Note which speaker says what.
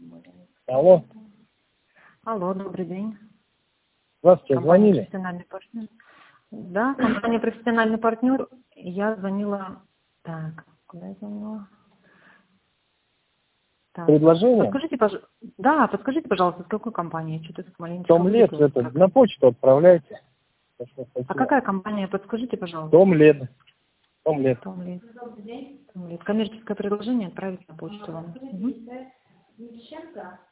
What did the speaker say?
Speaker 1: Алло.
Speaker 2: Алло, добрый день.
Speaker 1: Здравствуйте,
Speaker 2: Компания
Speaker 1: звонили?
Speaker 2: «Профессиональный партнер». Да, компания «Профессиональный партнер». Я звонила... Так, куда я звонила? Так.
Speaker 1: Предложение?
Speaker 2: Подскажите, пожалуйста, с какой компании? Что-то так маленько
Speaker 1: Том Лед,
Speaker 2: вылетело.
Speaker 1: это, на почту отправляйте.
Speaker 2: А какая компания? Подскажите, пожалуйста.
Speaker 1: Том Лед. Том Лед.
Speaker 2: Том Лид. Коммерческое предложение отправить на почту вам. Угу.